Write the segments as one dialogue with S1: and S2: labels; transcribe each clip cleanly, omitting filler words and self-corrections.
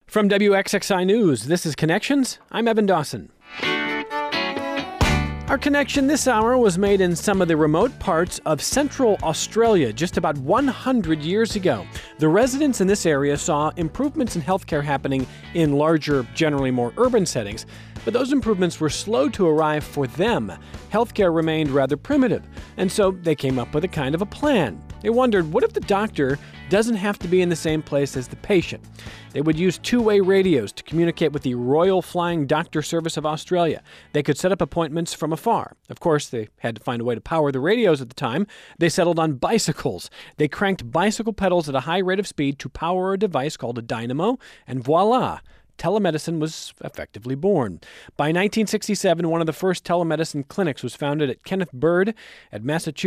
S1: From WXXI News, this is Connections. I'm Evan Dawson. Our connection this hour was made in some of the remote parts of Central Australia just about 100 years ago. The residents in this area saw improvements in healthcare happening in larger, generally more urban settings, but those improvements were slow to arrive for them. Healthcare remained rather primitive, and so they came up with a kind of a plan. They wondered, what if the doctor doesn't have to be in the same place as the patient? They would use two-way radios to communicate with the Royal Flying Doctor Service of Australia. They could set up appointments from afar. Of course, they had to find a way to power the radios at the time. They settled on bicycles. They cranked bicycle pedals at a high rate of speed to power a device called a dynamo, and voila! Telemedicine was effectively born. By 1967, one of the first telemedicine clinics was founded at Kenneth Bird at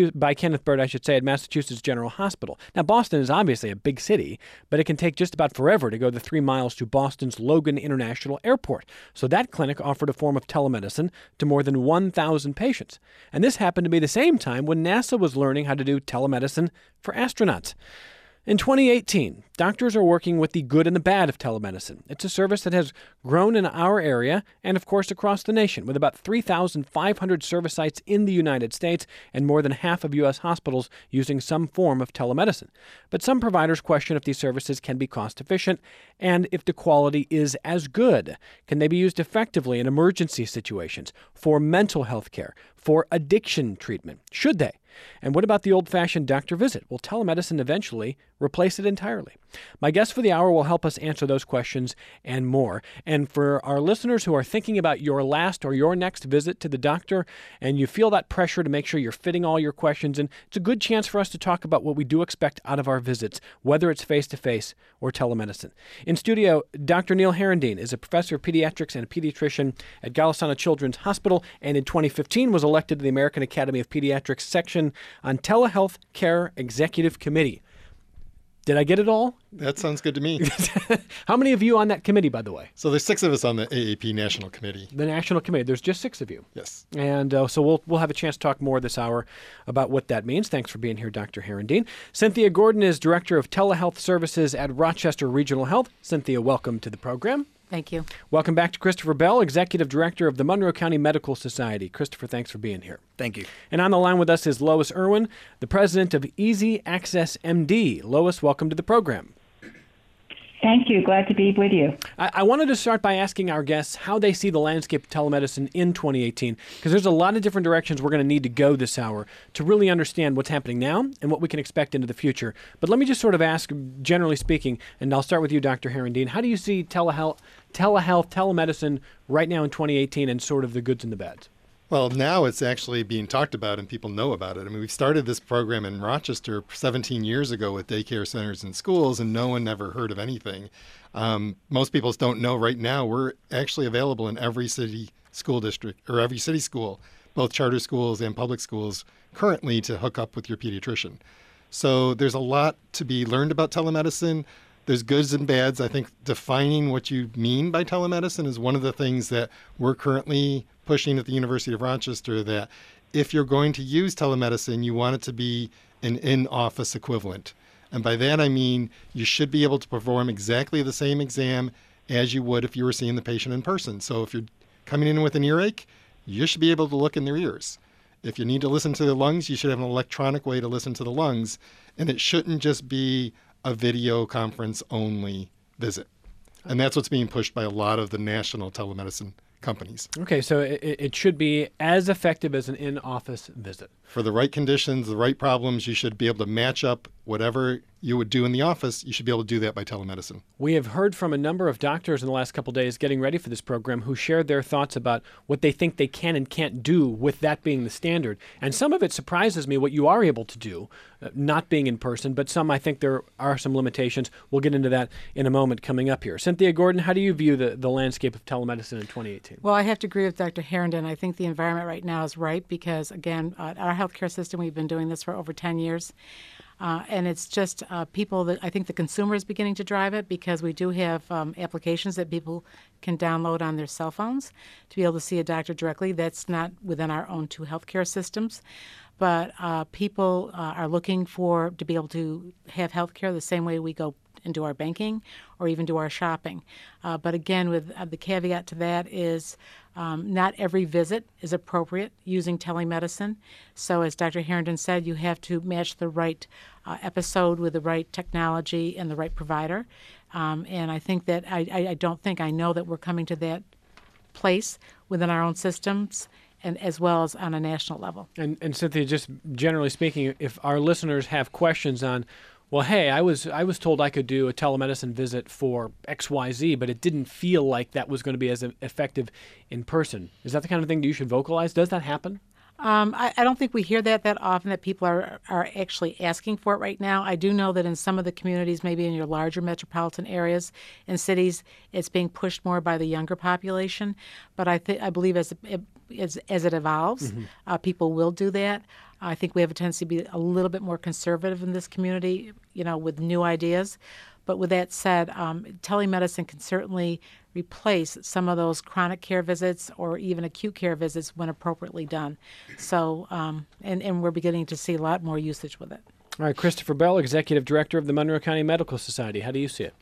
S1: Massachusetts General Hospital. Now, Boston is obviously a big city, but it can take just about forever to go the 3 miles to Boston's Logan International Airport. So that clinic offered a form of telemedicine to more than 1,000 patients. And this happened to be the same time when NASA was learning how to do telemedicine for astronauts. In 2018, doctors are working with the good and the bad of telemedicine. It's a service that has grown in our area and, of course, across the nation, with about 3,500 service sites in the United States and more than half of U.S. hospitals using some form of telemedicine. But some providers question if these services can be cost-efficient and if the quality is as good. Can they be used effectively in emergency situations, for mental health care, for addiction treatment? Should they? And what about the old-fashioned doctor visit? Will telemedicine eventually replace it entirely? My guest for the hour will help us answer those questions and more. And for our listeners who are thinking about your last or your next visit to the doctor, and you feel that pressure to make sure you're fitting all your questions in, it's a good chance for us to talk about what we do expect out of our visits, whether it's face-to-face or telemedicine. In studio, Dr. Neil Herendeen is a professor of pediatrics and a pediatrician at Golisano Children's Hospital, and in 2015 was elected to the American Academy of Pediatrics section on Telehealth Care Executive Committee. Did I get it all?
S2: That sounds good to me.
S1: How many of you on that committee, by the way?
S2: So there's 6 of us on the AAP National Committee.
S1: The National Committee. There's just 6 of you.
S2: Yes.
S1: And so we'll have a chance to talk more this hour about what that means. Thanks for being here, Dr. Herendeen. Cynthia Gordon is Director of Telehealth Services at Rochester Regional Health. Cynthia, welcome to the program.
S3: Thank you.
S1: Welcome back to Christopher Bell, Executive Director of the Monroe County Medical Society. Christopher, thanks for being here.
S4: Thank you.
S1: And on the line with us is Lois Irwin, the President of Easy Access MD. Lois, welcome to the program.
S5: Thank you. Glad to be with you.
S1: I wanted to start by asking our guests how they see the landscape of telemedicine in 2018, because there's a lot of different directions we're going to need to go this hour to really understand what's happening now and what we can expect into the future. But let me just sort of ask, generally speaking, and I'll start with you, Dr. Herendeen, how do you see telemedicine right now in 2018 and sort of the goods and the bads?
S2: Well, now it's actually being talked about and people know about it. I mean, we started this program in Rochester 17 years ago with daycare centers and schools, and no one ever heard of anything. Most people don't know right now we're actually available in every city school district or every city school, both charter schools and public schools, currently to hook up with your pediatrician. So there's a lot to be learned about telemedicine. There's goods and bads. I think defining what you mean by telemedicine is one of the things that we're currently pushing at the University of Rochester, that if you're going to use telemedicine, you want it to be an in-office equivalent. And by that I mean you should be able to perform exactly the same exam as you would if you were seeing the patient in person. So if you're coming in with an earache, you should be able to look in their ears. If you need to listen to their lungs, you should have an electronic way to listen to the lungs. And it shouldn't just be a video conference only visit. And that's what's being pushed by a lot of the national telemedicine companies.
S1: Okay, so it should be as effective as an in-office visit.
S2: For the right conditions, the right problems, you should be able to match up whatever you would do in the office. You should be able to do that by telemedicine. We
S1: have heard from a number of doctors in the last couple of days getting ready for this program who shared their thoughts about what they think they can and can't do with that being the standard. And some of it surprises me what you are able to do, not being in person, but some I think there are some limitations. We'll get into that in a moment coming up here. Cynthia Gordon, how do you view the landscape of telemedicine in 2018?
S3: Well, I have to agree with Dr. Herendeen. I think the environment right now is right because, again, our healthcare system, we've been doing this for over 10 years. And it's just people that I think the consumer is beginning to drive it because we do have applications that people can download on their cell phones to be able to see a doctor directly. That's not within our own 2 healthcare systems. but people are looking to be able to have health care the same way we go and do our banking or even do our shopping. But again, with the caveat to that is not every visit is appropriate using telemedicine. So as Dr. Harrington said, you have to match the right episode with the right technology and the right provider. And I think that I know that we're coming to that place within our own systems and as well as on a national level.
S1: And Cynthia, just generally speaking, if our listeners have questions on, well, hey, I was told I could do a telemedicine visit for XYZ, but it didn't feel like that was going to be as effective in person. Is that the kind of thing that you should vocalize? Does that happen?
S3: I don't think we hear that often, that people are actually asking for it right now. I do know that in some of the communities, maybe in your larger metropolitan areas and cities, it's being pushed more by the younger population. But I believe as it evolves, people will do that. I think we have a tendency to be a little bit more conservative in this community, with new ideas. But with that said, telemedicine can certainly replace some of those chronic care visits or even acute care visits when appropriately done. So, and we're beginning to see a lot more usage with it.
S1: All right, Christopher Bell, Executive Director of the Monroe County Medical Society. How do you see it?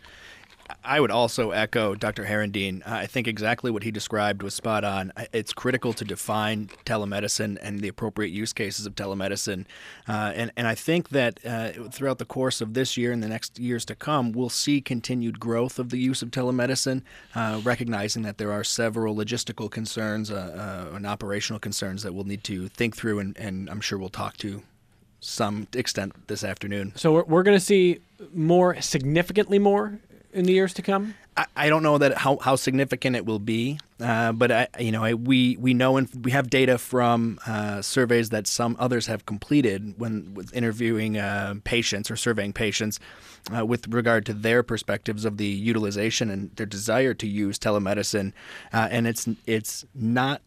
S4: I would also echo Dr. Herendeen. I think exactly what he described was spot on. It's critical to define telemedicine and the appropriate use cases of telemedicine. And I think that throughout the course of this year and the next years to come, we'll see continued growth of the use of telemedicine, recognizing that there are several logistical concerns and operational concerns that we'll need to think through, and I'm sure we'll talk to some extent this afternoon.
S1: So we're going to see more, significantly more, in the years to come?
S4: I don't know that how significant it will be, but we know, and we have data from surveys that some others have completed with interviewing patients or surveying patients with regard to their perspectives of the utilization and their desire to use telemedicine, and it's not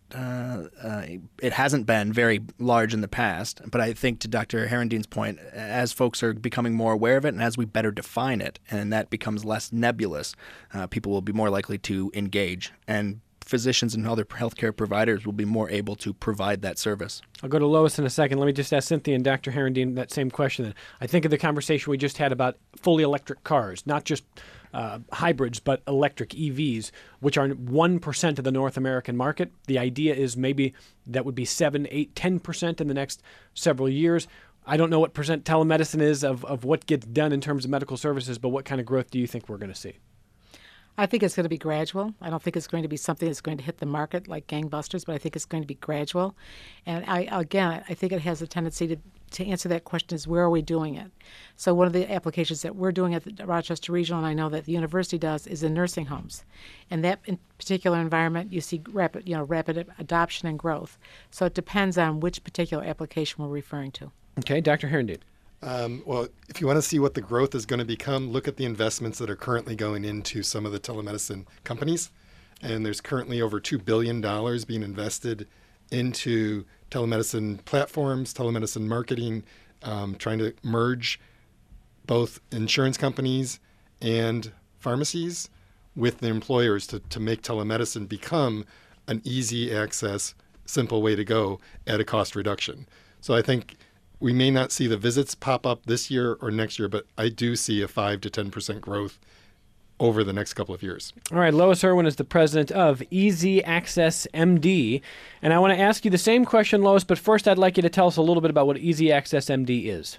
S4: it hasn't been very large in the past. But I think, to Dr. Herendeen's point, as folks are becoming more aware of it and as we better define it, and that becomes less nebulous, people will be more likely to engage, and physicians and other healthcare providers will be more able to provide that service.
S1: I'll go to Lois in a second. Let me just ask Cynthia and Dr. Herendeen that same question. Then I think of the conversation we just had about fully electric cars, not just hybrids, but electric EVs, which are 1% of the North American market. The idea is maybe that would be 7, 8, 10% in the next several years. I don't know what percent telemedicine is of what gets done in terms of medical services, but what kind of growth do you think we're going to see?
S3: I think it's going to be gradual. I don't think it's going to be something that's going to hit the market like gangbusters, but I think it's going to be gradual. And I think it has a tendency to answer that question is, where are we doing it? So one of the applications that we're doing at the Rochester Regional, and I know that the university does, is in nursing homes. And that in particular environment, you see rapid adoption and growth. So it depends on which particular application we're referring to.
S1: Okay, Dr. Herendeen.
S2: Well, if you want to see what the growth is going to become, look at the investments that are currently going into some of the telemedicine companies. And there's currently over $2 billion being invested into telemedicine platforms, telemedicine marketing, trying to merge both insurance companies and pharmacies with the employers to make telemedicine become an easy access, simple way to go at a cost reduction. So I think we may not see the visits pop up this year or next year, but I do see a 5 to 10% growth over the next couple of years.
S1: All right, Lois Irwin is the president of Easy Access MD. And I want to ask you the same question, Lois, but first I'd like you to tell us a little bit about what Easy Access MD is.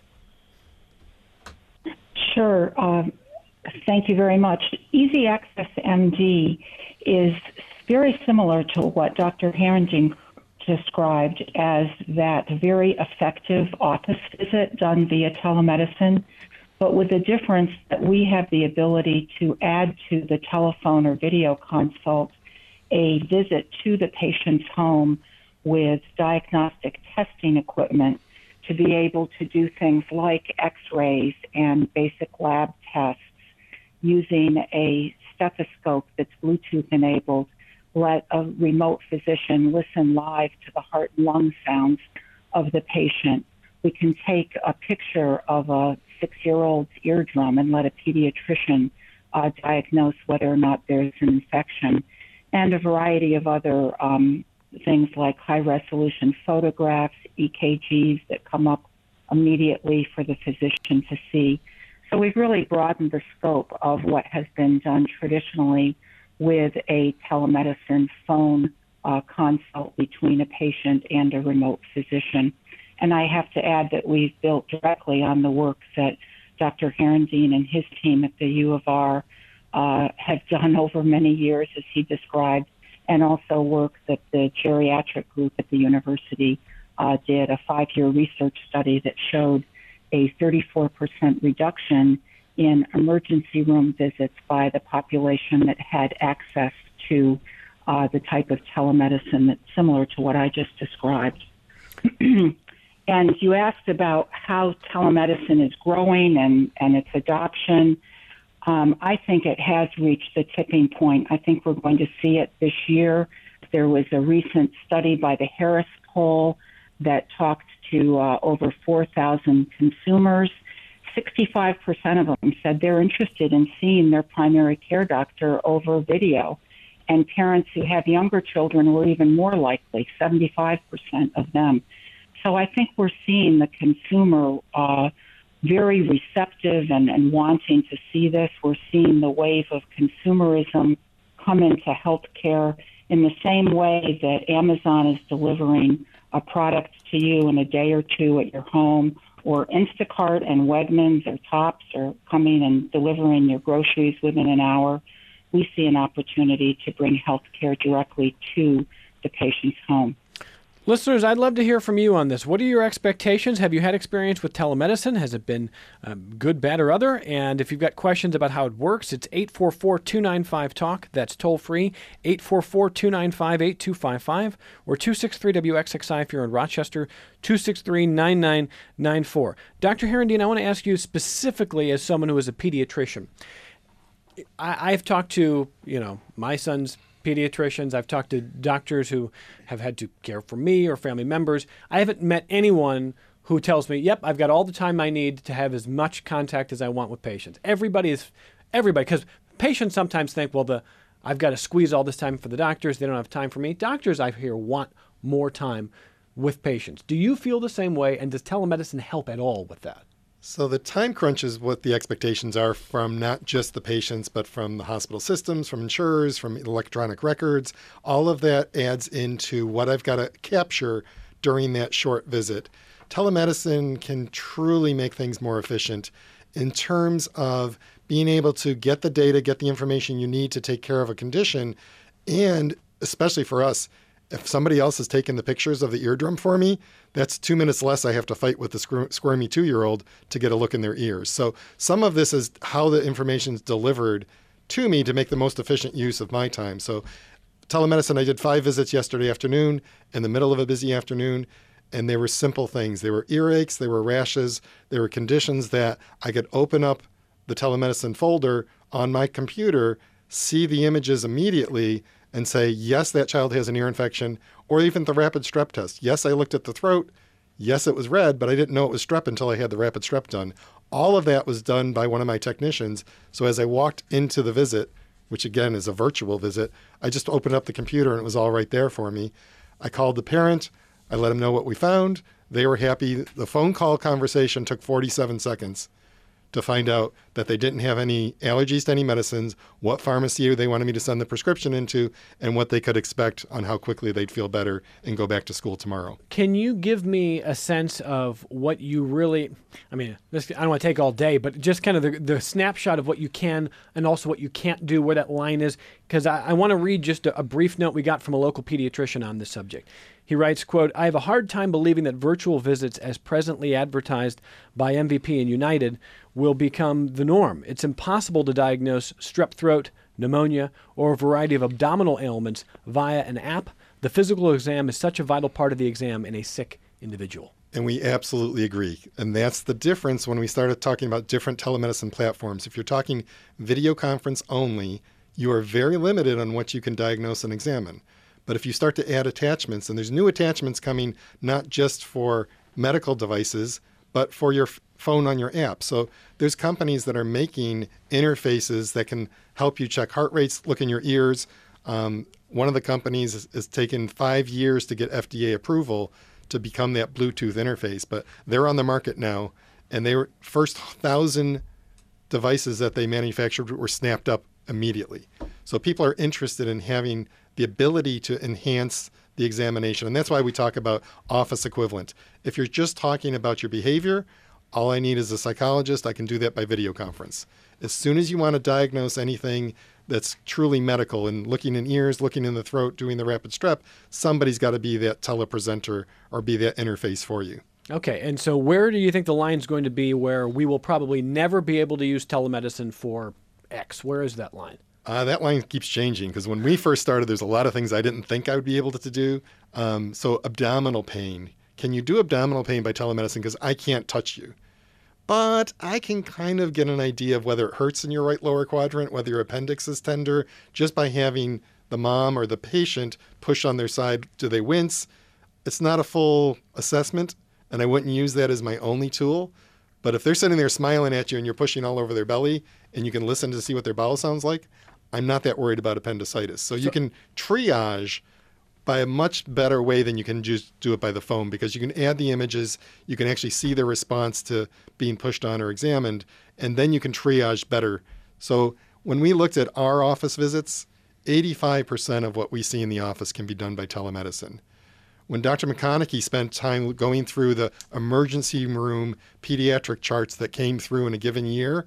S5: Sure. Thank you very much. Easy Access MD is very similar to what Dr. Herendeen described as that very effective office visit done via telemedicine, but with the difference that we have the ability to add to the telephone or video consult a visit to the patient's home with diagnostic testing equipment to be able to do things like x-rays and basic lab tests using a stethoscope that's Bluetooth enabled. Let a remote physician listen live to the heart and lung sounds of the patient. We can take a picture of a 6-year-old's eardrum and let a pediatrician diagnose whether or not there's an infection, and a variety of other things like high-resolution photographs, EKGs that come up immediately for the physician to see. So we've really broadened the scope of what has been done traditionally with a telemedicine phone consult between a patient and a remote physician. And I have to add that we've built directly on the work that Dr. Herendeen and his team at the U of R have done over many years, as he described, and also work that the geriatric group at the university did, a 5-year research study that showed a 34% reduction in emergency room visits by the population that had access to the type of telemedicine that's similar to what I just described. And you asked about how telemedicine is growing and its adoption. I think it has reached the tipping point. I think we're going to see it this year. There was a recent study by the Harris Poll that talked to over 4,000 consumers. 65% of them said they're interested in seeing their primary care doctor over video. And parents who have younger children were even more likely, 75% of them. So I think we're seeing the consumer very receptive and wanting to see this. We're seeing the wave of consumerism come into healthcare in the same way that Amazon is delivering a product to you in a day or two at your home, or Instacart and Wegmans or Tops are coming and delivering your groceries within an hour. We see an opportunity to bring healthcare directly to the patient's home.
S1: Listeners, I'd love to hear from you on this. What are your expectations? Have you had experience with telemedicine? Has it been good, bad, or other? And if you've got questions about how it works, it's 844-295-TALK. That's toll free, 844-295-8255, or 263-WXXI if you're in Rochester, 263-9994. Dr. Herendeen, I want to ask you specifically as someone who is a pediatrician. I've talked to, my son's pediatricians. I've talked to doctors who have had to care for me or family members. I haven't met anyone who tells me, yep, I've got all the time I need to have as much contact as I want with patients. Everybody, because patients sometimes think, well, I've got to squeeze all this time for the doctors. They don't have time for me. Doctors, I hear, want more time with patients. Do you feel the same way, and does telemedicine help at all with that?
S2: So the time crunch is what the expectations are from not just the patients, but from the hospital systems, from insurers, from electronic records. All of that adds into what I've got to capture during that short visit. Telemedicine can truly make things more efficient in terms of being able to get the data, get the information you need to take care of a condition, and especially for us, if somebody else has taken the pictures of the eardrum for me, that's 2 minutes less I have to fight with the squirmy 2-year-old to get a look in their ears. So some of this is how the information is delivered to me to make the most efficient use of my time. So telemedicine, I did 5 visits yesterday afternoon in the middle of a busy afternoon, and they were simple things. They were earaches, they were rashes, they were conditions that I could open up the telemedicine folder on my computer, see the images immediately, and say, yes, that child has an ear infection, or even the rapid strep test. Yes, I looked at the throat. Yes, it was red, but I didn't know it was strep until I had the rapid strep done. All of that was done by one of my technicians. So as I walked into the visit, which again is a virtual visit, I just opened up the computer and it was all right there for me. I called the parent. I let them know what we found. They were happy. The phone call conversation took 47 seconds to find out that they didn't have any allergies to any medicines, what pharmacy they wanted me to send the prescription into, and what they could expect on how quickly they'd feel better and go back to school tomorrow.
S1: Can you give me a sense of what you really, I don't want to take all day, but just kind of the snapshot of what you can and also what you can't do, where that line is? Because I want to read just a brief note we got from a local pediatrician on this subject. He writes, quote, I have a hard time believing that virtual visits as presently advertised by MVP and United will become the norm. It's impossible to diagnose strep throat, pneumonia, or a variety of abdominal ailments via an app. The physical exam is such a vital part of the exam in a sick individual.
S2: And we absolutely agree. And that's the difference when we started talking about different telemedicine platforms. If you're talking video conference only, you are very limited on what you can diagnose and examine. But if you start to add attachments, and there's new attachments coming not just for medical devices, but for your phone on your app. So there's companies that are making interfaces that can help you check heart rates, look in your ears, One of the companies has taken 5 years to get FDA approval to become that Bluetooth interface, but they're on the market now, and they were first 1,000 devices that they manufactured were snapped up immediately. So people are interested in having the ability to enhance the examination, and that's why we talk about office equivalent. If you're just talking about your behavior, all I need is a psychologist. I can do that by video conference. As soon as you want to diagnose anything that's truly medical and looking in ears, looking in the throat, doing the rapid strep, somebody's got to be that telepresenter or be that interface for you.
S1: Okay, and so where do you think the line's going to be where we will probably never be able to use telemedicine for X? Where is that line?
S2: That line keeps changing because when we first started, there's a lot of things I didn't think I would be able to do. So abdominal pain. Can you do abdominal pain by telemedicine? Because I can't touch you. But I can kind of get an idea of whether it hurts in your right lower quadrant, whether your appendix is tender, just by having the mom or the patient push on their side. Do they wince? It's not a full assessment, and I wouldn't use that as my only tool. But if they're sitting there smiling at you and you're pushing all over their belly and you can listen to see what their bowel sounds like, I'm not that worried about appendicitis. So you can triage by a much better way than you can just do it by the phone, because you can add the images, you can actually see the response to being pushed on or examined, and then you can triage better. So when we looked at our office visits, 85% of what we see in the office can be done by telemedicine. When Dr. McConaughey spent time going through the emergency room pediatric charts that came through in a given year,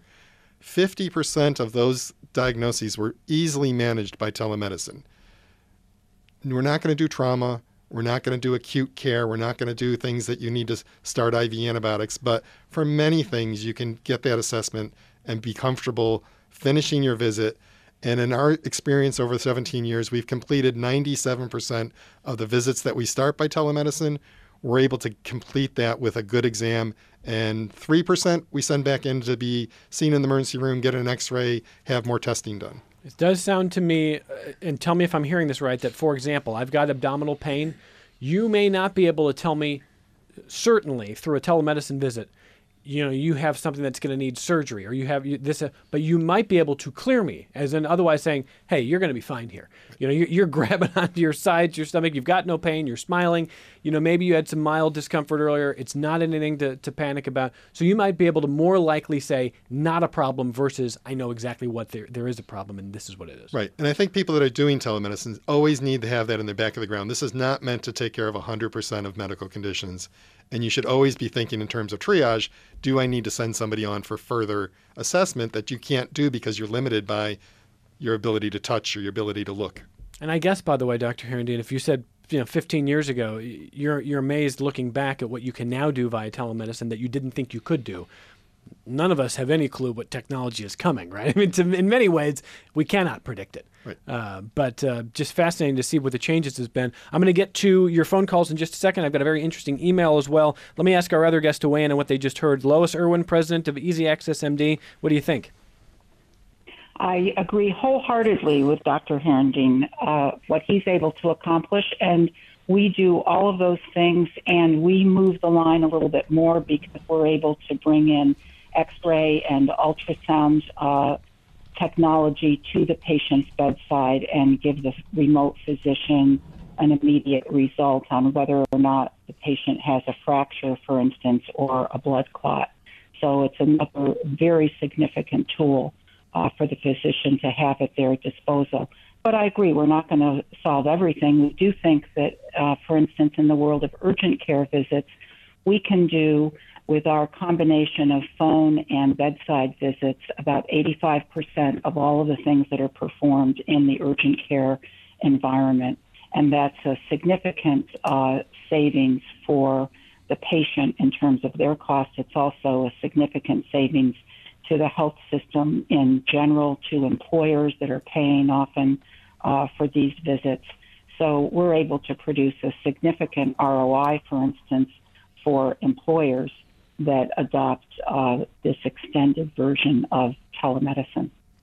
S2: 50% of those diagnoses were easily managed by telemedicine. We're not going to do trauma. We're not going to do acute care. We're not going to do things that you need to start IV antibiotics. But for many things, you can get that assessment and be comfortable finishing your visit. And in our experience over 17 years, we've completed 97% of the visits that we start by telemedicine. We're able to complete that with a good exam. And 3% we send back in to be seen in the emergency room, get an x-ray, have more testing done.
S1: It does sound to me, and tell me if I'm hearing this right, that, for example, I've got abdominal pain. You may not be able to tell me, certainly through a telemedicine visit, you have something that's going to need surgery, or you have this, but you might be able to clear me, as in otherwise saying, hey, you're going to be fine here. You're grabbing onto your sides, your stomach, you've got no pain, you're smiling. Maybe you had some mild discomfort earlier. It's not anything to panic about. So you might be able to more likely say, not a problem, versus I know exactly what there is a problem and this is what it is.
S2: Right. And I think people that are doing telemedicine always need to have that in their back of the ground. This is not meant to take care of 100% of medical conditions. And you should always be thinking in terms of triage. Do I need to send somebody on for further assessment that you can't do because you're limited by your ability to touch or your ability to look?
S1: And I guess, by the way, Dr. Herendeen, if you said 15 years ago, you're amazed looking back at what you can now do via telemedicine that you didn't think you could do. None of us have any clue what technology is coming, right? I mean, in many ways, we cannot predict it.
S2: Right.
S1: But just fascinating to see what the changes has been. I'm going to get to your phone calls in just a second. I've got a very interesting email as well. Let me ask our other guests to weigh in on what they just heard. Lois Irwin, president of Easy Access MD. What do you think?
S5: I agree wholeheartedly with Dr. Herendeen, what he's able to accomplish. And we do all of those things, and we move the line a little bit more because we're able to bring in X-ray and ultrasound technology to the patient's bedside and give the remote physician an immediate result on whether or not the patient has a fracture, for instance, or a blood clot. So it's another very significant tool for the physician to have at their disposal. But I agree, we're not going to solve everything. We do think that, for instance, in the world of urgent care visits, we can do, with our combination of phone and bedside visits, about 85% of all of the things that are performed in the urgent care environment. And that's a significant savings for the patient in terms of their cost. It's also a significant savings to the health system in general, to employers that are paying often for these visits. So we're able to produce a significant ROI, for instance, for employers that adopt this extended version of telemedicine.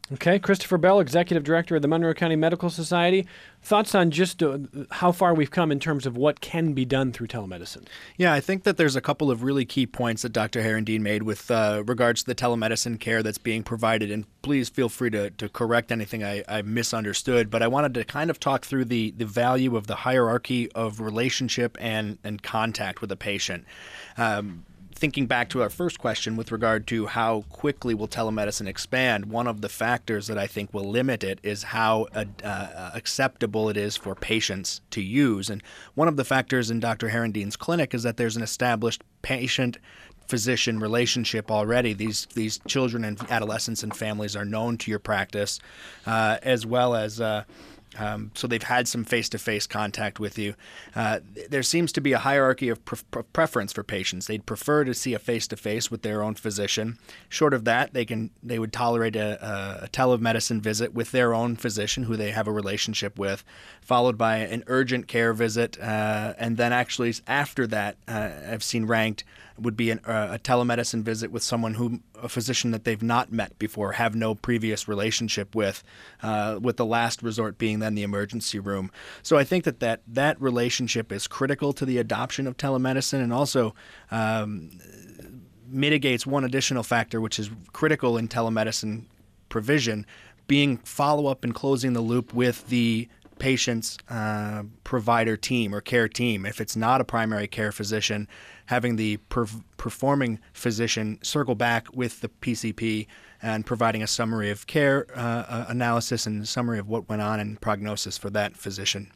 S1: Okay, Christopher Bell, Executive Director of the Monroe County Medical Society. Thoughts on just how far we've come in terms of what can be done through telemedicine?
S4: Yeah, I think that there's a couple of really key points that Dr. Herendeen made with regards to the telemedicine care that's being provided. And please feel free to correct anything I misunderstood. But I wanted to kind of talk through the value of the hierarchy of relationship and contact with a patient. Thinking back to our first question with regard to how quickly will telemedicine expand, one of the factors that I think will limit it is how acceptable it is for patients to use. And one of the factors in Dr. Herendeen's clinic is that there's an established patient-physician relationship already. These children and adolescents and families are known to your practice, as well as so they've had some face-to-face contact with you. There seems to be a hierarchy of preference for patients. They'd prefer to see a face-to-face with their own physician. Short of that, they would tolerate a telemedicine visit with their own physician who they have a relationship with, followed by an urgent care visit. And then actually after that, I've seen ranked would be a telemedicine visit with a physician that they've not met before, have no previous relationship with the last resort being then the emergency room. So I think that relationship is critical to the adoption of telemedicine, and also mitigates one additional factor which is critical in telemedicine provision, being follow-up and closing the loop with the patient's provider team or care team. If it's not a primary care physician, having the performing physician circle back with the PCP and providing a summary of care analysis and summary of what went on and prognosis for that physician.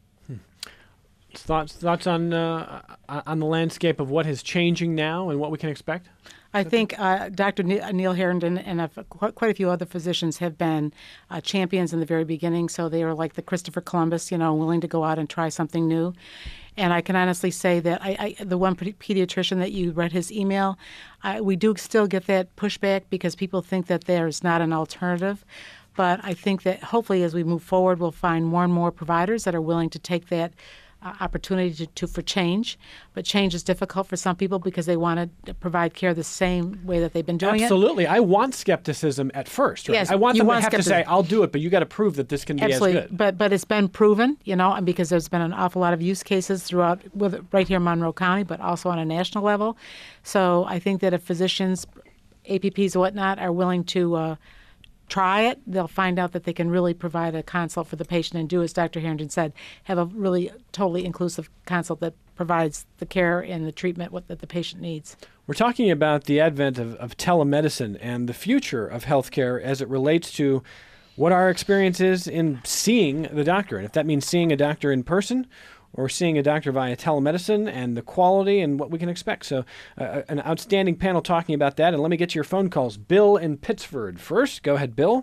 S1: Thoughts on the landscape of what is changing now and what we can expect?
S3: I think Dr. Neil Herendeen and quite a few other physicians have been champions in the very beginning. So they are like the Christopher Columbus, willing to go out and try something new. And I can honestly say that the one pediatrician that you read his email, we do still get that pushback because people think that there's not an alternative. But I think that hopefully as we move forward, we'll find more and more providers that are willing to take that opportunity for change. But change is difficult for some people because they want to provide care the same way that they've been doing
S1: Absolutely. I want skepticism at first. Right?
S3: Yes,
S1: I want them to have
S3: skepticism.
S1: To say, I'll do it, but you got to prove that this can be
S3: Absolutely.
S1: as good.
S3: But it's been proven, and because there's been an awful lot of use cases throughout, right here in Monroe County, but also on a national level. So I think that if physicians, APPs and whatnot, are willing to try it, they'll find out that they can really provide a consult for the patient and do, as Dr. Herendeen said, have a really totally inclusive consult that provides the care and the treatment that the patient needs.
S1: We're talking about the advent of telemedicine and the future of healthcare as it relates to what our experience is in seeing the doctor. And if that means seeing a doctor in person or seeing a doctor via telemedicine, and the quality and what we can expect. So an outstanding panel talking about that. And let me get to your phone calls. Bill in Pittsford first. Go ahead, Bill.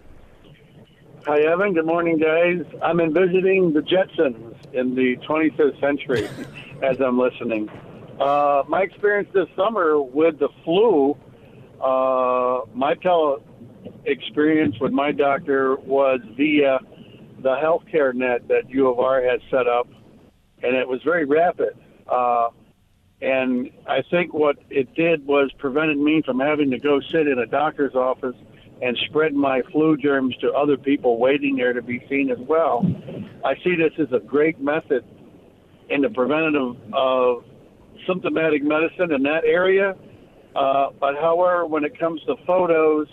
S6: Hi, Evan. Good morning, guys. I'm envisioning the Jetsons in the 25th century as I'm listening. My experience this summer with the flu, my experience with my doctor was via the healthcare net that U of R had set up, and it was very rapid. And I think what it did was prevented me from having to go sit in a doctor's office and spread my flu germs to other people waiting there to be seen as well. I see this as a great method in the preventative of symptomatic medicine in that area. But however, when it comes to photos,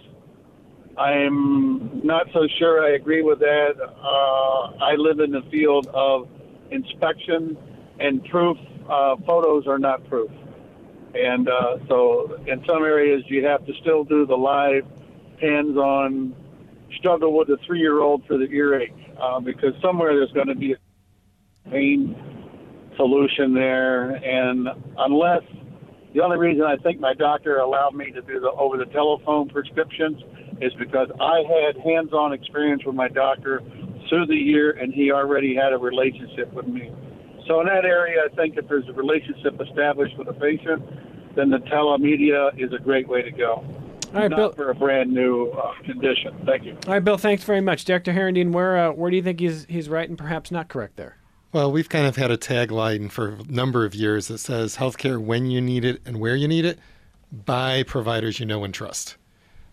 S6: I'm not so sure I agree with that. I live in the field of inspection and proof. Photos are not proof. And so in some areas you have to still do the live hands-on struggle with a 3-year-old for the earache because somewhere there's going to be a pain solution there. And unless the only reason I think my doctor allowed me to do the over-the-telephone prescriptions is because I had hands-on experience with my doctor through the year, and he already had a relationship with me. So in that area, I think if there's a relationship established with a patient, then the telemedia is a great way to go.
S1: All right,
S6: not
S1: Bill.
S6: For a brand new condition. Thank you.
S1: All right, Bill, thanks very much. Dr. Herendeen, where do you think he's right and perhaps not correct there?
S2: Well, we've kind of had a tagline for a number of years that says healthcare when you need it and where you need it by providers you know and trust.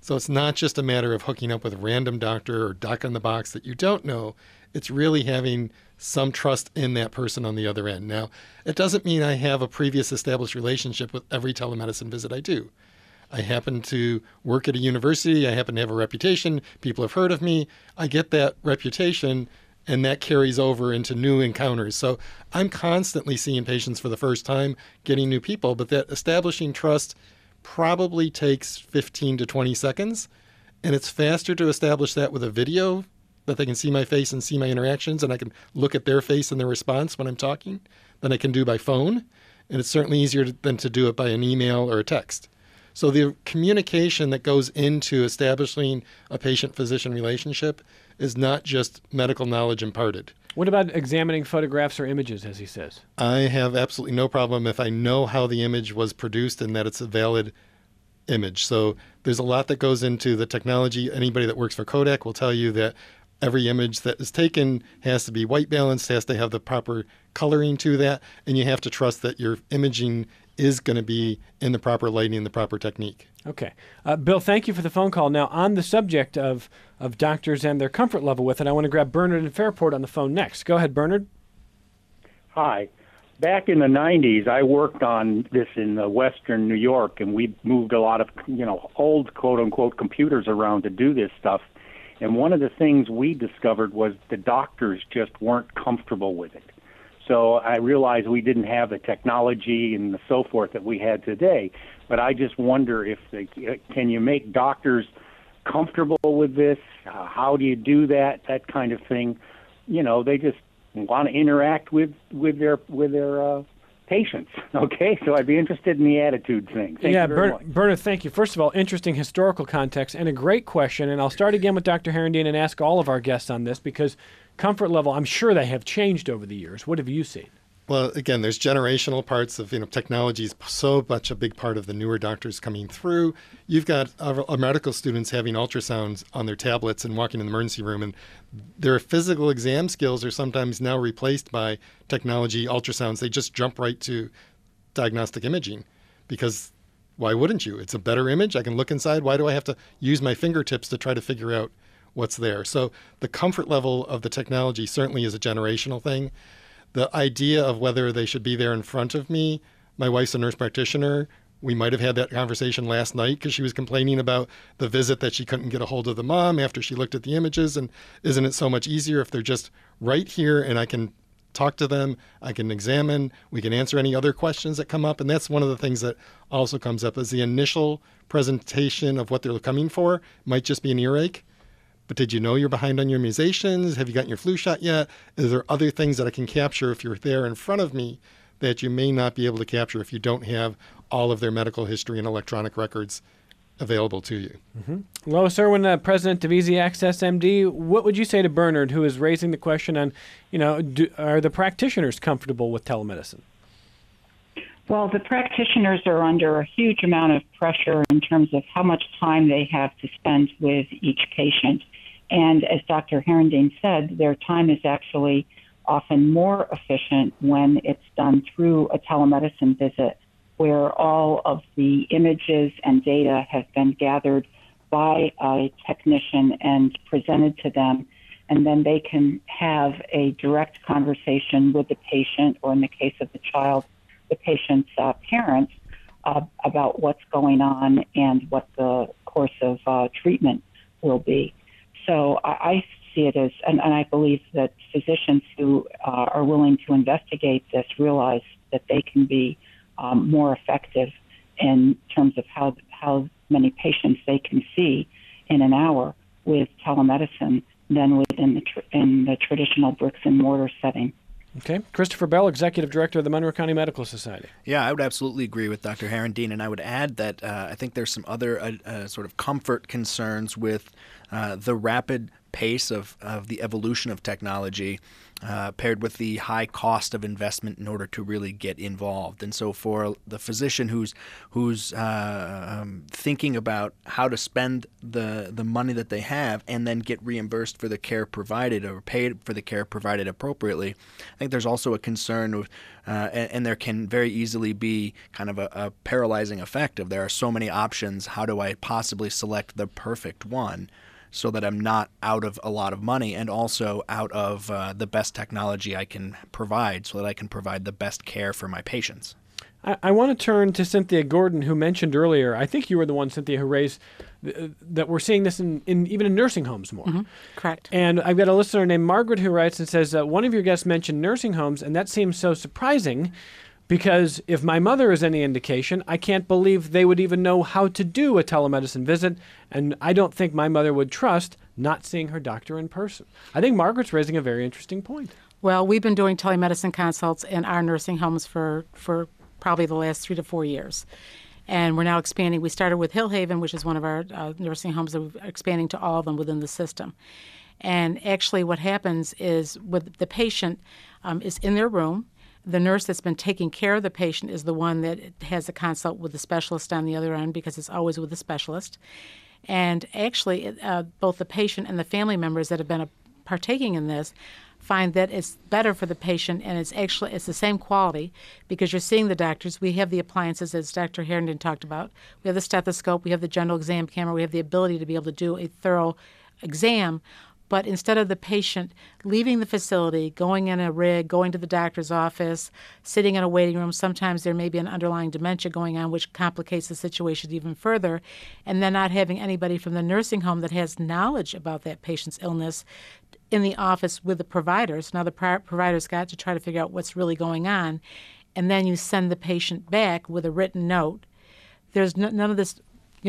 S2: So it's not just a matter of hooking up with a random doctor or doc on the box that you don't know. It's really having some trust in that person on the other end. Now, it doesn't mean I have a previous established relationship with every telemedicine visit I do. I happen to work at a university. I happen to have a reputation. People have heard of me. I get that reputation, and that carries over into new encounters. So I'm constantly seeing patients for the first time, getting new people, but that establishing trust probably takes 15 to 20 seconds. And it's faster to establish that with a video that they can see my face and see my interactions, and I can look at their face and their response when I'm talking than I can do by phone. And it's certainly easier than to do it by an email or a text. So the communication that goes into establishing a patient-physician relationship is not just medical knowledge imparted.
S1: What about examining photographs or images, as he says?
S2: I have absolutely no problem if I know how the image was produced and that it's a valid image. So there's a lot that goes into the technology. Anybody that works for Kodak will tell you that every image that is taken has to be white balanced, has to have the proper coloring to that, and you have to trust that your imaging is going to be in the proper lighting and the proper technique.
S1: Okay. Bill, thank you for the phone call. Now, on the subject of doctors and their comfort level with it, I want to grab Bernard in Fairport on the phone next. Go ahead, Bernard.
S7: Hi. Back in the 90s, I worked on this in western New York, and we moved a lot of, old quote-unquote computers around to do this stuff. And one of the things we discovered was the doctors just weren't comfortable with it. So I realized we didn't have the technology and so forth that we had today. But I just wonder if can you make doctors comfortable with this? How do you do that? That kind of thing. They just want to interact with their patients. Okay, so I'd be interested in the attitude thing. Thank you very much.
S1: Bernard, thank you. First of all, interesting historical context and a great question. And I'll start again with Dr. Herendeen and ask all of our guests on this because comfort level, I'm sure they have changed over the years. What have you seen?
S2: Well, again, there's generational parts of, technology is so much a big part of the newer doctors coming through. You've got our medical students having ultrasounds on their tablets and walking in the emergency room, and their physical exam skills are sometimes now replaced by technology ultrasounds. They just jump right to diagnostic imaging because why wouldn't you? It's a better image. I can look inside. Why do I have to use my fingertips to try to figure out what's there? So the comfort level of the technology certainly is a generational thing. The idea of whether they should be there in front of me, my wife's a nurse practitioner. We might have had that conversation last night because she was complaining about the visit that she couldn't get a hold of the mom after she looked at the images. And isn't it so much easier if they're just right here and I can talk to them, I can examine, we can answer any other questions that come up. And that's one of the things that also comes up is the initial presentation of what they're coming for might just be an earache. But did you know you're behind on your immunizations? Have you gotten your flu shot yet? Is there other things that I can capture if you're there in front of me that you may not be able to capture if you don't have all of their medical history and electronic records available to you?
S1: Mm-hmm. Lois Irwin, president of Easy Access MD, what would you say to Bernard, who is raising the question on, are the practitioners comfortable with telemedicine?
S5: Well, the practitioners are under a huge amount of pressure in terms of how much time they have to spend with each patient. And as Dr. Herendeen said, their time is actually often more efficient when it's done through a telemedicine visit, where all of the images and data have been gathered by a technician and presented to them. And then they can have a direct conversation with the patient, or in the case of the child, the patient's parents, about what's going on and what the course of treatment will be. So I see it as, and I believe that physicians who are willing to investigate this realize that they can be more effective in terms of how many patients they can see in an hour with telemedicine than within the traditional bricks and mortar setting.
S1: Okay. Christopher Bell, Executive Director of the Monroe County Medical Society.
S4: Yeah, I would absolutely agree with Dr. Herendeen, and I would add that I think there's some other sort of comfort concerns with the rapid pace of the evolution of technology, paired with the high cost of investment in order to really get involved. And so for the physician who's thinking about how to spend the money that they have and then get reimbursed for the care provided or paid for the care provided appropriately, I think there's also a concern of, and there can very easily be kind of a paralyzing effect of there are so many options. How do I possibly select the perfect one so that I'm not out of a lot of money and also out of the best technology I can provide so that I can provide the best care for my patients?
S1: I want to turn to Cynthia Gordon, who mentioned earlier, I think you were the one, Cynthia, who raised that we're seeing this in even in nursing homes more.
S3: Mm-hmm. Correct.
S1: And I've got a listener named Margaret who writes and says, one of your guests mentioned nursing homes, and that seems so surprising because if my mother is any indication, I can't believe they would even know how to do a telemedicine visit, and I don't think my mother would trust not seeing her doctor in person. I think Margaret's raising a very interesting point.
S3: Well, we've been doing telemedicine consults in our nursing homes for probably the last 3 to 4 years. And we're now expanding. We started with Hillhaven, which is one of our nursing homes, and we're expanding to all of them within the system. And actually what happens is with the patient is in their room. The nurse that's been taking care of the patient is the one that has a consult with the specialist on the other end because it's always with the specialist. And actually, both the patient and the family members that have been partaking in this find that it's better for the patient, and it's the same quality because you're seeing the doctors. We have the appliances, as Dr. Herndon talked about. We have the stethoscope, we have the general exam camera, we have the ability to be able to do a thorough exam. But instead of the patient leaving the facility, going in a rig, going to the doctor's office, sitting in a waiting room, sometimes there may be an underlying dementia going on, which complicates the situation even further, and then not having anybody from the nursing home that has knowledge about that patient's illness in the office with the providers. Now the provider's got to try to figure out what's really going on, and then you send the patient back with a written note. There's none of this,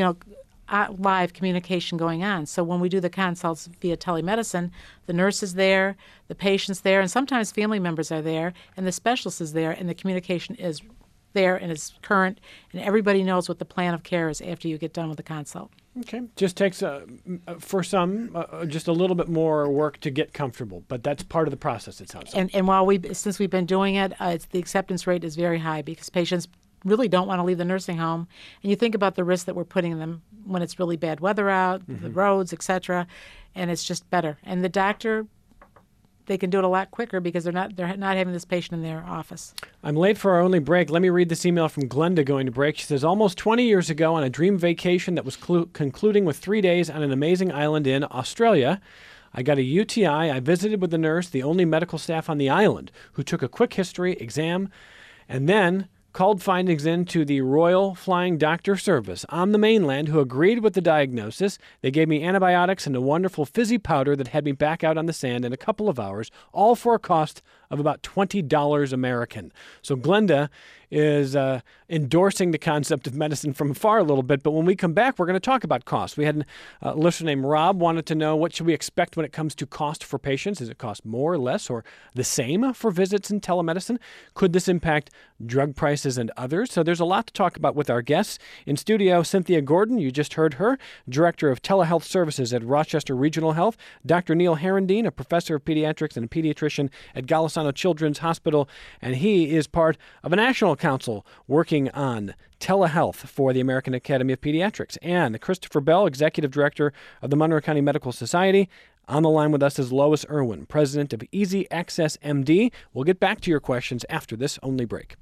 S3: live communication going on. So when we do the consults via telemedicine, the nurse is there, the patient's there, and sometimes family members are there, and the specialist is there, and the communication is there and is current, and everybody knows what the plan of care is after you get done with the consult.
S1: Okay. Just takes, for some, just a little bit more work to get comfortable, but that's part of the process, it sounds like.
S3: And since we've been doing it, the acceptance rate is very high because patients really don't want to leave the nursing home. And you think about the risk that we're putting them when it's really bad weather out, the roads, etc., and it's just better. And the doctor, they can do it a lot quicker because they're not having this patient in their office.
S1: I'm late for our only break. Let me read this email from Glenda going to break. She says, almost 20 years ago on a dream vacation that was concluding with 3 days on an amazing island in Australia, I got a UTI. I visited with the nurse, the only medical staff on the island, who took a quick history exam and then called findings in to the Royal Flying Doctor Service on the mainland, who agreed with the diagnosis. They gave me antibiotics and a wonderful fizzy powder that had me back out on the sand in a couple of hours, all for a cost of about $20 American. So Glenda is endorsing the concept of medicine from afar a little bit, but when we come back, we're going to talk about cost. We had a listener named Rob wanted to know, what should we expect when it comes to cost for patients? Does it cost more, less, or the same for visits in telemedicine? Could this impact drug prices and others? So there's a lot to talk about with our guests. In studio, Cynthia Gordon, you just heard her, Director of Telehealth Services at Rochester Regional Health, Dr. Neil Herendeen, a professor of pediatrics and a pediatrician at Golisano Children's Hospital, and he is part of a national council working on telehealth for the American Academy of Pediatrics. And Christopher Bell, Executive Director of the Monroe County Medical Society. On the line with us is Lois Irwin, President of Easy Access MD. We'll get back to your questions after this only break.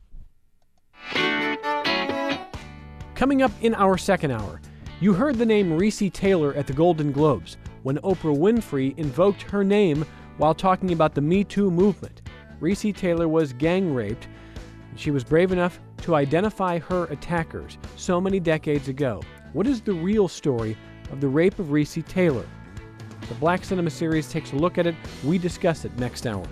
S1: Coming up in our second hour, you heard the name Recy Taylor at the Golden Globes when Oprah Winfrey invoked her name while talking about the Me Too movement. Recy Taylor was gang raped. She was brave enough to identify her attackers so many decades ago. What is the real story of the rape of Recy Taylor? The Black Cinema series takes a look at it. We discuss it next hour.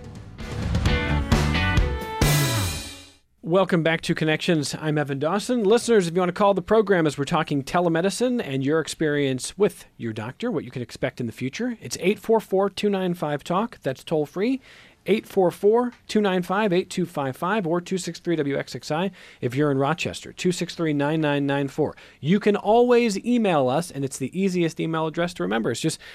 S1: Welcome back to Connections. I'm Evan Dawson. Listeners, if you want to call the program as we're talking telemedicine and your experience with your doctor, what you can expect in the future, it's 844-295-TALK. That's toll free. 844-295-8255 or 263-WXXI if you're in Rochester, 263-9994. You can always email us, and it's the easiest email address to remember. It's just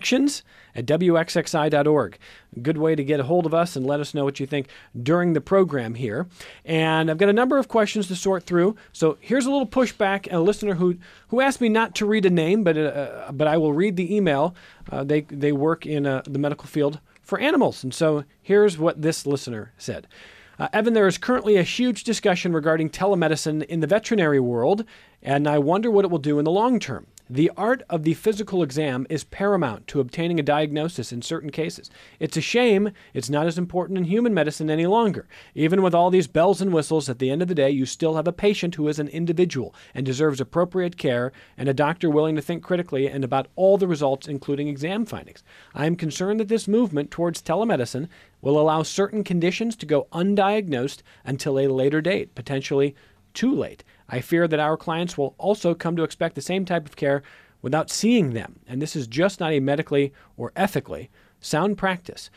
S1: connections@WXXI.org. Good way to get a hold of us and let us know what you think during the program here. And I've got a number of questions to sort through. So here's a little pushback. A listener who asked me not to read a name, but I will read the email. They work in the medical field for animals. And so here's what this listener said. Evan, there is currently a huge discussion regarding telemedicine in the veterinary world, and I wonder what it will do in the long term. The art of the physical exam is paramount to obtaining a diagnosis in certain cases. It's a shame it's not as important in human medicine any longer. Even with all these bells and whistles, at the end of the day, you still have a patient who is an individual and deserves appropriate care and a doctor willing to think critically and about all the results, including exam findings. I am concerned that this movement towards telemedicine will allow certain conditions to go undiagnosed until a later date, potentially too late. I fear that our clients will also come to expect the same type of care without seeing them, and this is just not a medically or ethically sound practice.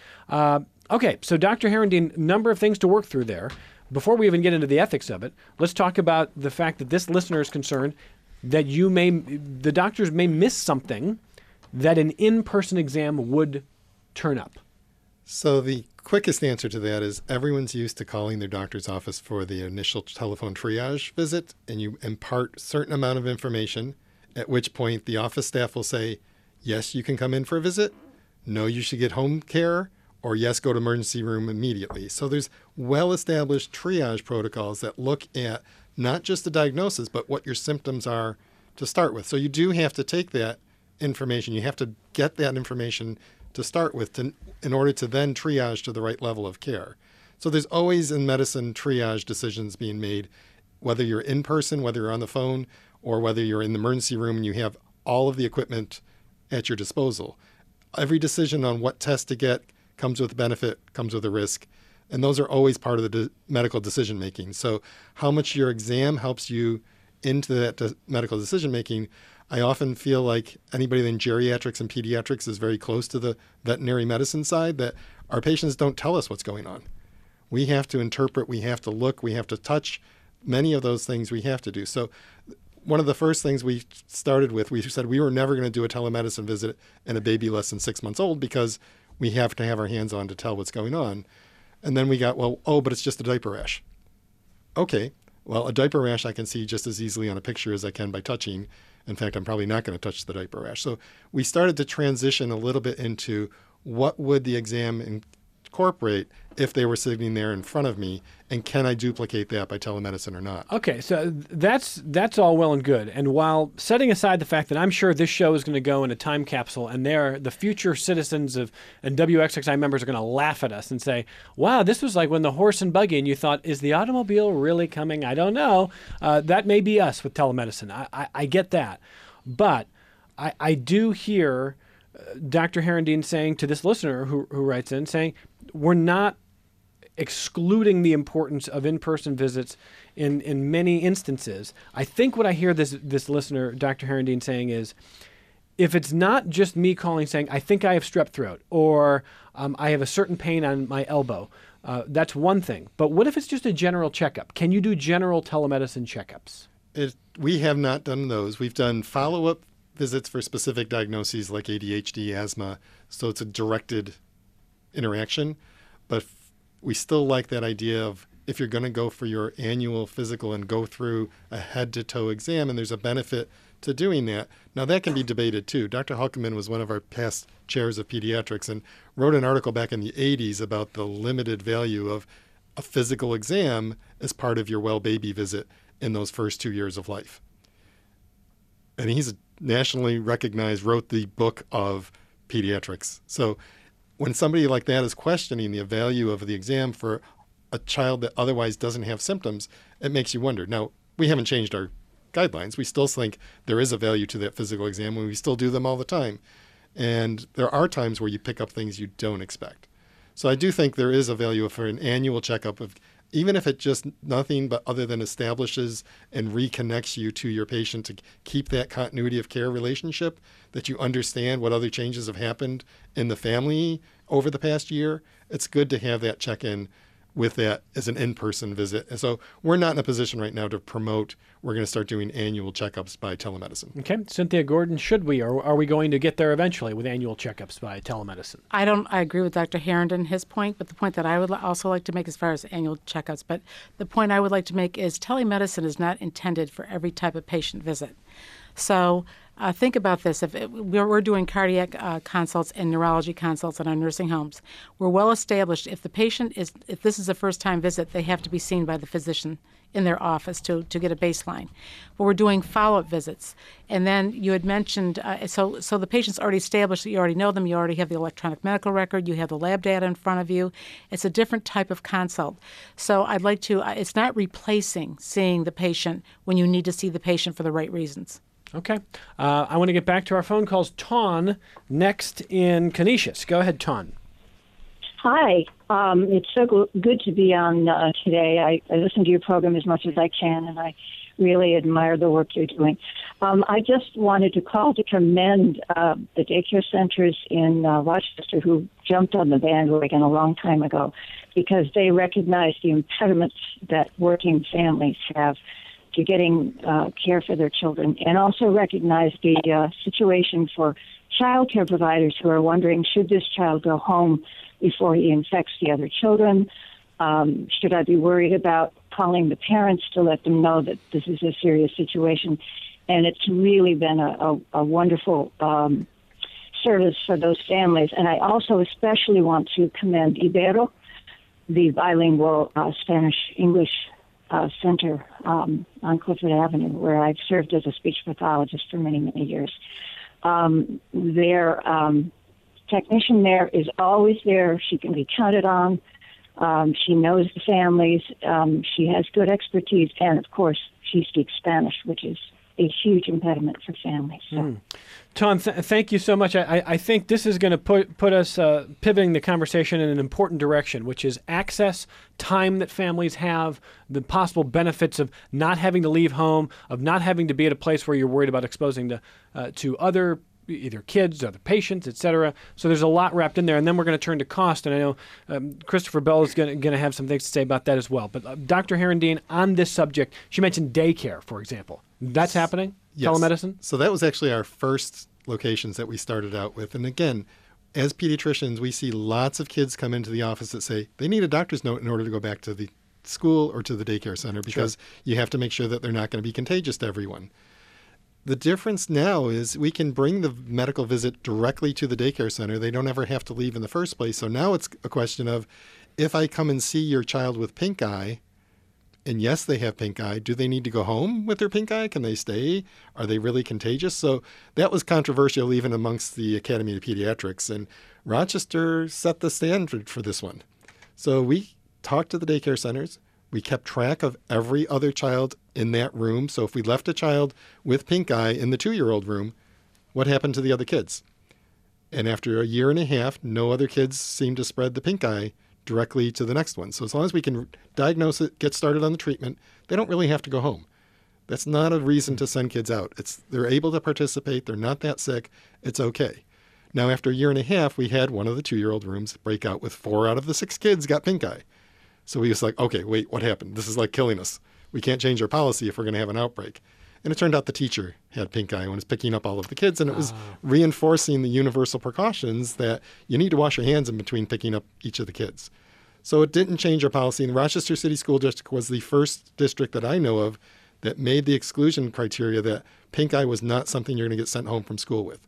S1: Okay, so Dr. Herendeen, number of things to work through there. Before we even get into the ethics of it, let's talk about the fact that this listener is concerned that the doctors may miss something that an in-person exam would turn up.
S2: So the quickest answer to that is everyone's used to calling their doctor's office for the initial telephone triage visit, and you impart a certain amount of information, at which point the office staff will say, yes, you can come in for a visit, no, you should get home care, or yes, go to emergency room immediately. So there's well-established triage protocols that look at not just the diagnosis, but what your symptoms are to start with. So you do have to take that information. You have to get that information to start with in order to then triage to the right level of care. So there's always in medicine triage decisions being made, whether you're in person, whether you're on the phone, or whether you're in the emergency room and you have all of the equipment at your disposal. Every decision on what test to get comes with a benefit, comes with a risk, and those are always part of the medical decision making. So how much your exam helps you into that medical decision making, I often feel like anybody in geriatrics and pediatrics is very close to the veterinary medicine side, that our patients don't tell us what's going on. We have to interpret, we have to look, we have to touch. Many of those things we have to do. So one of the first things we started with, we said we were never going to do a telemedicine visit in a baby less than 6 months old because we have to have our hands on to tell what's going on. And then we got, but it's just a diaper rash. Okay, well, a diaper rash I can see just as easily on a picture as I can by touching. In fact, I'm probably not going to touch the diaper rash. So we started to transition a little bit into what would the exam incorporate if they were sitting there in front of me, and can I duplicate that by telemedicine or not?
S1: Okay, so that's all well and good. And while setting aside the fact that I'm sure this show is going to go in a time capsule, and the future citizens and WXXI members are going to laugh at us and say, wow, this was like when the horse and buggy, and you thought, is the automobile really coming? I don't know. That may be us with telemedicine. I get that. But I do hear Dr. Herendeen saying to this listener who writes in, saying, we're not excluding the importance of in-person visits in many instances. I think what I hear this listener, Dr. Herendeen, saying is, if it's not just me calling saying, I think I have strep throat, or I have a certain pain on my elbow, that's one thing. But what if it's just a general checkup? Can you do general telemedicine checkups?
S2: We have not done those. We've done follow-up visits for specific diagnoses like ADHD, asthma, so it's a directed interaction. But we still like that idea of if you're going to go for your annual physical and go through a head-to-toe exam, and there's a benefit to doing that. Now, that can be debated, too. Dr. Hulkeman was one of our past chairs of pediatrics and wrote an article back in the 80s about the limited value of a physical exam as part of your well baby visit in those first 2 years of life. And he's nationally recognized, wrote the book of pediatrics. So when somebody like that is questioning the value of the exam for a child that otherwise doesn't have symptoms, it makes you wonder. Now, we haven't changed our guidelines. We still think there is a value to that physical exam, and we still do them all the time. And there are times where you pick up things you don't expect. So I do think there is a value for an annual checkup of, even if it just nothing but other than establishes and reconnects you to your patient to keep that continuity of care relationship, that you understand what other changes have happened in the family over the past year, it's good to have that check-in with that as an in-person visit. And so we're not in a position right now to promote, we're going to start doing annual checkups by telemedicine.
S1: Okay. Cynthia Gordon, should we, or are we going to get there eventually with annual checkups by telemedicine?
S3: I agree with Dr. Herndon, his point, but the point that I would also like to make as far as annual checkups, but the point I would like to make is telemedicine is not intended for every type of patient visit. So think about this. If we're doing cardiac consults and neurology consults in our nursing homes, we're well established. If this is a first-time visit, they have to be seen by the physician in their office to get a baseline. But we're doing follow-up visits. And then you had mentioned, so the patient's already established that you already know them, you already have the electronic medical record, you have the lab data in front of you. It's a different type of consult. So I'd like to, it's not replacing seeing the patient when you need to see the patient for the right reasons.
S1: Okay. I want to get back to our phone calls. Tawn, next in Canisius. Go ahead, Tawn.
S8: Hi. It's so good to be on today. I listen to your program as much as I can, and I really admire the work you're doing. I just wanted to call to commend the daycare centers in Rochester who jumped on the bandwagon a long time ago because they recognize the impediments that working families have to getting care for their children, and also recognize the situation for child care providers who are wondering, should this child go home before he infects the other children? Should I be worried about calling the parents to let them know that this is a serious situation? And it's really been a wonderful service for those families. And I also especially want to commend Ibero, the bilingual Spanish-English center on Clifford Avenue, where I've served as a speech pathologist for many, many years. Their technician there is always there. She can be counted on. She knows the families. She has good expertise. And, of course, she speaks Spanish, which is a huge impediment for families. So.
S1: Tawn, thank you so much. I think this is going to put us pivoting the conversation in an important direction, which is access, time that families have, the possible benefits of not having to leave home, of not having to be at a place where you're worried about exposing to other either kids, other patients, et cetera. So there's a lot wrapped in there. And then we're going to turn to cost. And I know Christopher Bell is going to have some things to say about that as well. But Dr. Herendeen, on this subject, she mentioned daycare, for example. That's happening?
S2: Yes.
S1: Telemedicine?
S2: So that was actually our first locations that we started out with. And again, as pediatricians, we see lots of kids come into the office that say they need a doctor's note in order to go back to the school or to the daycare center because you have to make sure that they're not going to be contagious to everyone. The difference now is we can bring the medical visit directly to the daycare center. They don't ever have to leave in the first place. So now it's a question of, if I come and see your child with pink eye, and yes, they have pink eye, do they need to go home with their pink eye? Can they stay? Are they really contagious? So that was controversial even amongst the Academy of Pediatrics. And Rochester set the standard for this one. So we talked to the daycare centers. We kept track of every other child in that room. So if we left a child with pink eye in the 2-year-old room, what happened to the other kids? And after a year and a half, no other kids seemed to spread the pink eye directly to the next one. So as long as we can diagnose it, get started on the treatment, they don't really have to go home. That's not a reason to send kids out. They're able to participate. They're not that sick. It's okay. Now, after a year and a half, we had one of the 2-year-old rooms break out with 4 out of the 6 kids got pink eye. So we was like, okay, wait, what happened? This is like killing us. We can't change our policy if we're going to have an outbreak. And it turned out the teacher had pink eye and was picking up all of the kids. And it was reinforcing the universal precautions that you need to wash your hands in between picking up each of the kids. So it didn't change our policy. And the Rochester City School District was the first district that I know of that made the exclusion criteria that pink eye was not something you're going to get sent home from school with.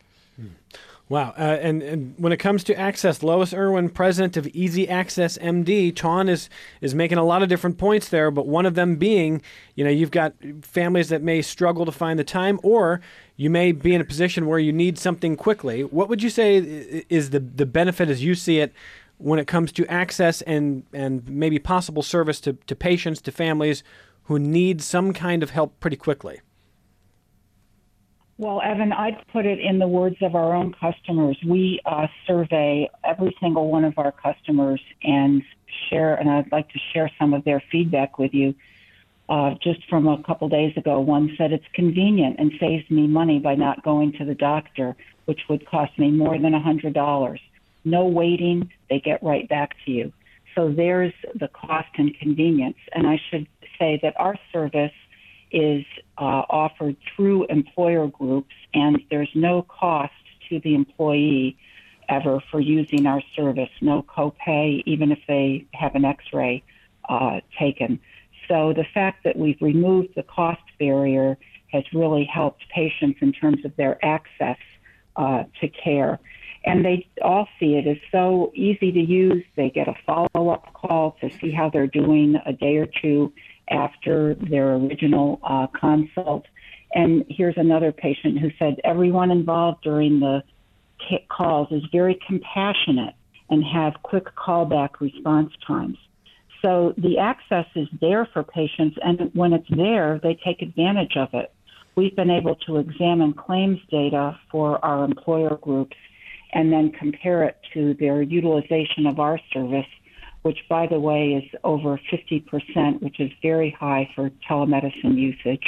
S1: Wow. And when it comes to access, Lois Irwin, president of Easy Access MD, Tawn is making a lot of different points there, but one of them being, you've got families that may struggle to find the time, or you may be in a position where you need something quickly. What would you say is the benefit as you see it when it comes to access and maybe possible service to patients, to families who need some kind of help pretty quickly?
S5: Well, Evan, I'd put it in the words of our own customers. We survey every single one of our customers and I'd like to share some of their feedback with you. Just from a couple days ago, one said it's convenient and saves me money by not going to the doctor, which would cost me more than $100. no waiting, they get right back to you. So there's the cost and convenience. And I should say that our service is offered through employer groups, and there's no cost to the employee ever for using our service, no copay, even if they have an x-ray taken. So the fact that we've removed the cost barrier has really helped patients in terms of their access to care. And they all see it as so easy to use. They get a follow-up call to see how they're doing a day or two after their original consult. And here's another patient who said everyone involved during the calls is very compassionate and have quick callback response times. So the access is there for patients, and when it's there, they take advantage of it. We've been able to examine claims data for our employer groups and then compare it to their utilization of our service, which, by the way, is over 50%, which is very high for telemedicine usage.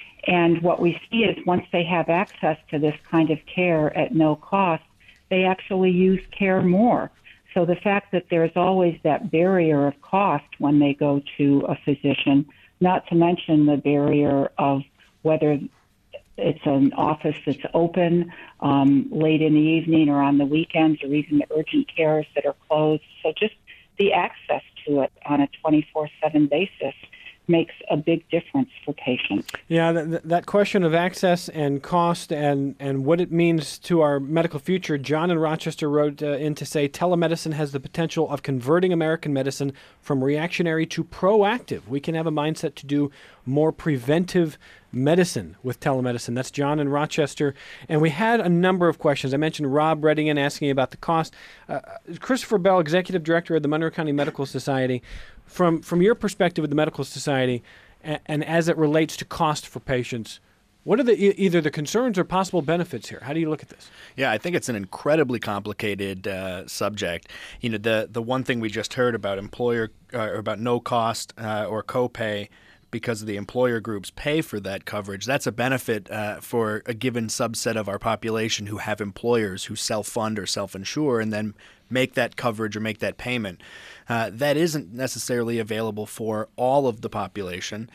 S5: And what we see is once they have access to this kind of care at no cost, they actually use care more. So the fact that there's always that barrier of cost when they go to a physician, not to mention the barrier of whether it's an office that's open late in the evening or on the weekends, or even the urgent cares that are closed. So just the access to it on a 24/7 basis makes a big difference for patients.
S1: Yeah, that question of access and cost and what it means to our medical future, John in Rochester wrote in to say, telemedicine has the potential of converting American medicine from reactionary to proactive. We can have a mindset to do more preventive medicine with telemedicine. That's John in Rochester. And we had a number of questions. I mentioned Rob writing in asking about the cost. Christopher Bell, Executive Director of the Monroe County Medical Society, from your perspective of the Medical Society and as it relates to cost for patients, what are either the concerns or possible benefits here? How do you look at this?
S4: Yeah, I think it's an incredibly complicated subject. You know, the one thing we just heard about employer or about no cost or copay because the employer groups pay for that coverage, that's a benefit for a given subset of our population who have employers who self-fund or self-insure and then make that coverage or make that payment. That isn't necessarily available for all of the population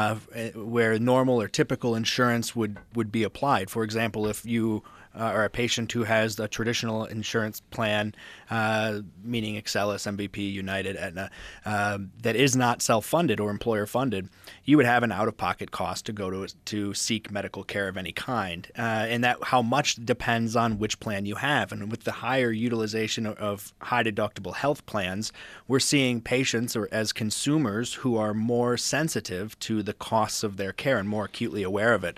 S4: where normal or typical insurance would be applied. For example, if you are a patient who has a traditional insurance plan, meaning Excellus, MVP, United, Aetna, that is not self-funded or employer-funded, you would have an out-of-pocket cost to go to seek medical care of any kind. And that how much depends on which plan you have. And with the higher utilization of high-deductible health plans, we're seeing patients or as consumers who are more sensitive to the costs of their care and more acutely aware of it.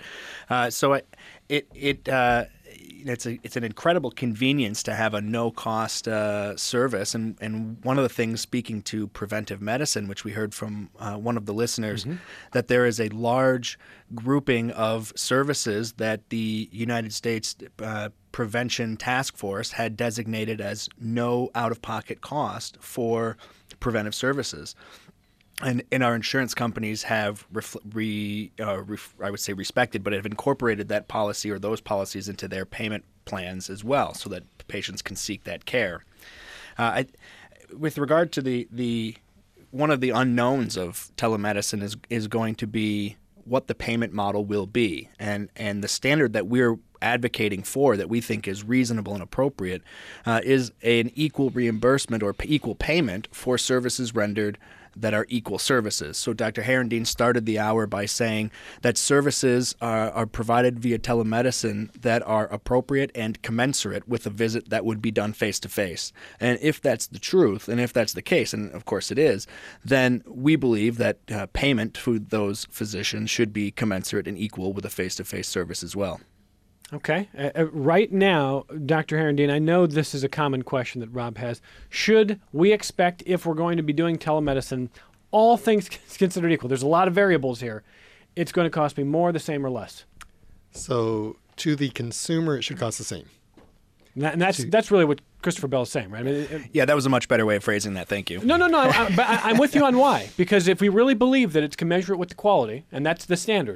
S4: It's an incredible convenience to have a no-cost service. And one of the things, speaking to preventive medicine, which we heard from one of the listeners, that there is a large grouping of services that the United States Prevention Task Force had designated as no out-of-pocket cost for preventive services. And our insurance companies have, I would say respected, but have incorporated that policy or those policies into their payment plans as well so that patients can seek that care. With regard to the one of the unknowns of telemedicine is going to be what the payment model will be. And the standard that we're advocating for that we think is reasonable and appropriate is an equal reimbursement or equal payment for services rendered that are equal services. So Dr. Herendeen started the hour by saying that services are provided via telemedicine that are appropriate and commensurate with a visit that would be done face-to-face. And if that's the truth, and if that's the case, and of course it is, then we believe that payment to those physicians should be commensurate and equal with a face-to-face service as well.
S1: Okay. Right now, Dr. Herendeen, I know this is a common question that Rob has. Should we expect, if we're going to be doing telemedicine, all things considered equal, there's a lot of variables here, it's going to cost me more, the same, or less?
S2: So to the consumer, it should cost the same.
S1: And that's really what Christopher Bell is saying, right? I mean,
S4: yeah, that was a much better way of phrasing that. Thank you.
S1: No. But I'm with you on why. Because if we really believe that it's commensurate with the quality, and that's the standard,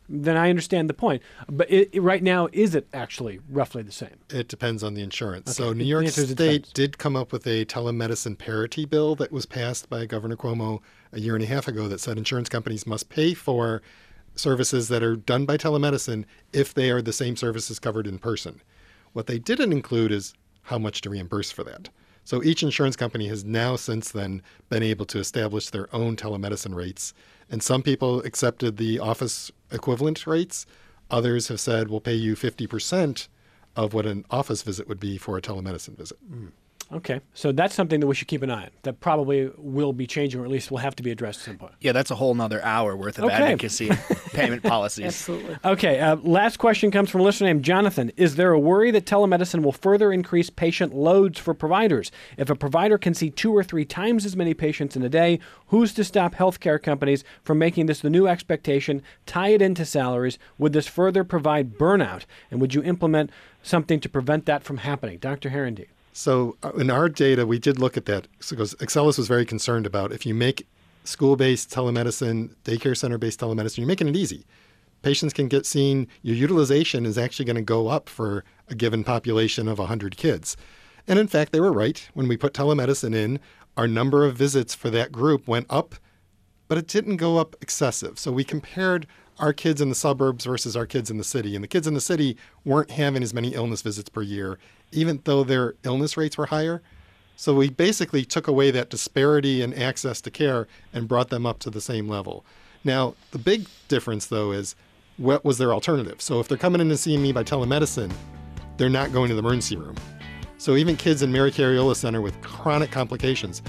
S1: then I understand the point. But right now, is it actually roughly the same?
S2: It depends on the insurance.
S1: Okay.
S2: So New York
S1: The answer is it
S2: State
S1: depends.
S2: did come up with a telemedicine parity bill that was passed by Governor Cuomo a year and a half ago that said insurance companies must pay for services that are done by telemedicine if they are the same services covered in person. What they didn't include is how much to reimburse for that. So each insurance company has now since then been able to establish their own telemedicine rates. And some people accepted the office equivalent rates. Others have said, we'll pay you 50% of what an office visit would be for a telemedicine visit.
S1: Okay, so that's something that we should keep an eye on. That probably will be changing, or at least will have to be addressed at some point.
S4: Yeah, that's a whole nother hour worth of
S1: Okay.
S4: advocacy payment policies.
S3: Absolutely.
S1: Okay, last question comes from a listener named Jonathan. Is there a worry that telemedicine will further increase patient loads for providers? If a provider can see 2 or 3 times as many patients in a day, who's to stop healthcare companies from making this the new expectation, tie it into salaries? Would this further provide burnout? And would you implement something to prevent that from happening? Dr. Herendeen.
S2: So in our data, we did look at that because Excellus was very concerned about if you make school-based telemedicine, daycare center-based telemedicine, you're making it easy. Patients can get seen. Your utilization is actually going to go up for a given population of 100 kids. And in fact, they were right. When we put telemedicine in, our number of visits for that group went up, but it didn't go up excessive. So we compared our kids in the suburbs versus our kids in the city. And the kids in the city weren't having as many illness visits per year, even though their illness rates were higher. So we basically took away that disparity in access to care and brought them up to the same level. Now, the big difference, though, is what was their alternative? So if they're coming in to see me by telemedicine, they're not going to the emergency room. So even kids in Mary Cariola Center with chronic complications,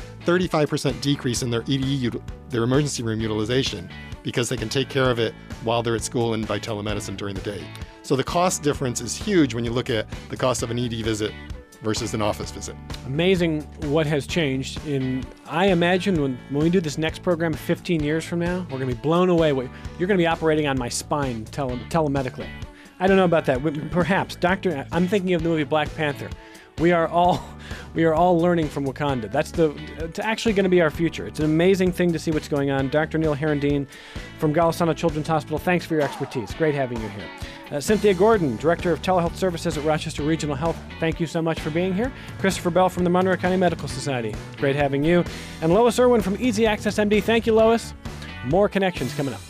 S2: 35% decrease in their ED, their emergency room utilization, because they can take care of it while they're at school and by telemedicine during the day. So the cost difference is huge when you look at the cost of an ED visit versus an office visit.
S1: Amazing what has changed. I imagine when we do this next program 15 years from now, we're going to be blown away. You're going to be operating on my spine telemedically. I don't know about that. Perhaps. I'm thinking of the movie Black Panther. We are all learning from Wakanda. It's actually going to be our future. It's an amazing thing to see what's going on. Dr. Neil Herendeen from Golisano Children's Hospital, thanks for your expertise. Great having you here. Cynthia Gordon, Director of Telehealth Services at Rochester Regional Health, thank you so much for being here. Christopher Bell from the Monroe County Medical Society, great having you. And Lois Irwin from Easy Access MD, thank you, Lois. More connections coming up.